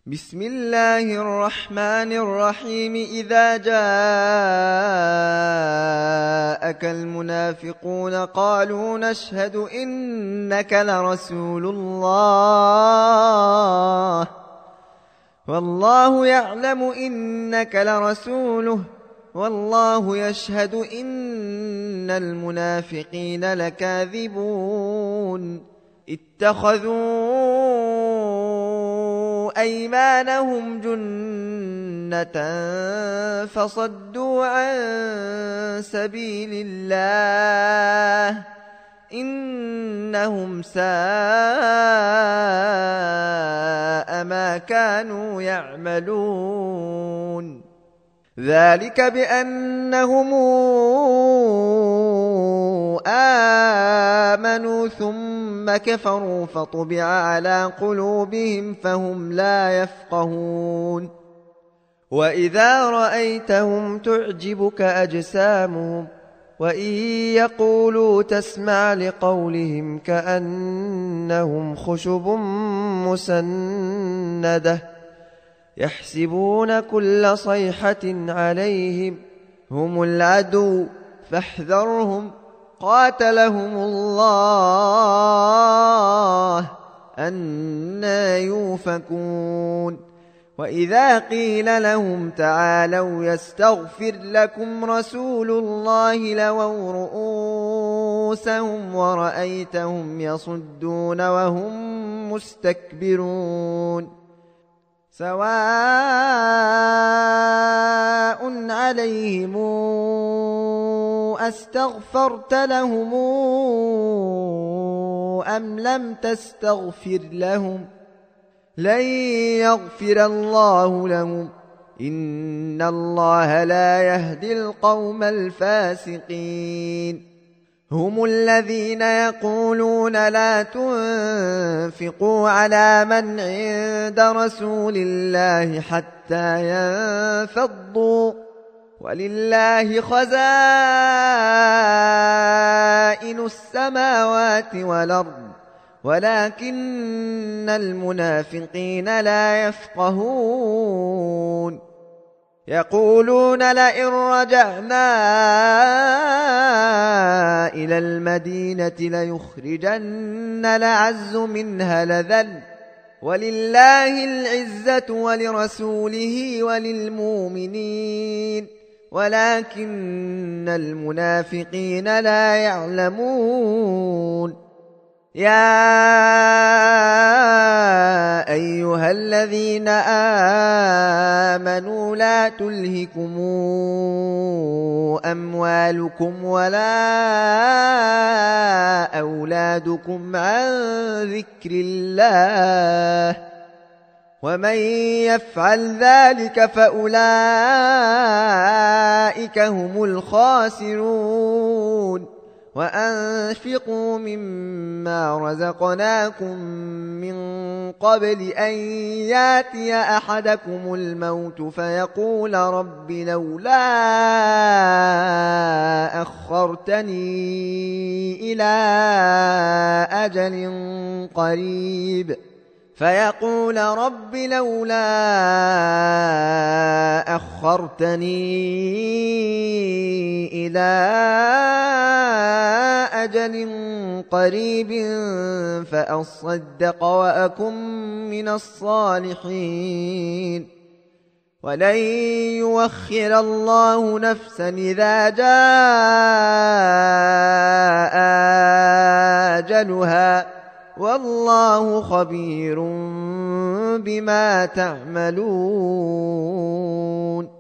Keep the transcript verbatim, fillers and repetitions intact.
بسم الله الرحمن الرحيم إذا جاءك المنافقون قالوا نشهد إنك لرسول الله والله يعلم إنك لرسوله والله يشهد إن المنافقين لكاذبون اتخذوا أيمانهم جنة فصدوا عن سبيل الله إنهم ساء ما كانوا يعملون ذلك بأنهم آمنوا ثم كفروا فطبع على قلوبهم فهم لا يفقهون وإذا رأيتهم تعجبك أجسامهم وإن يقولوا تسمع لقولهم كأنهم خشب مسندة يحسبون كل صيحة عليهم هم العدو فاحذرهم قاتلهم الله أنى يؤفكون وإذا قيل لهم تعالوا يستغفر لكم رسول الله لووا رؤوسهم ورأيتهم يصدون وهم مستكبرون سواء عليهم أستغفرت لهم أم لم تستغفر لهم لن يغفر الله لهم إن الله لا يهدي القوم الفاسقين هم الذين يقولون لا تنفقوا على من عند رسول الله حتى ينفضوا ولله خزائن السماوات والأرض ولكن المنافقين لا يفقهون يقولون لئن رجعنا إلى المدينة ليخرجن الأعز منها الأذل ولله العزة ولرسوله وللمؤمنين ولكن المنافقين لا يعلمون يا أيها الذين آمنوا لا تلهكم أموالكم ولا أولادكم عن ذكر الله ومن يفعل ذلك فأولئك هم الخاسرون وأنفقوا مما رزقناكم من قبل أن ياتي أحدكم الموت فيقول رب لولا أخرتني إلى أجل قريب فيقول رب لولا أخرتني إلى أجل قريب فأصدق وأكن من الصالحين ولن يؤخر الله نفسا إذا جاء أجلها والله خبير بما تعملون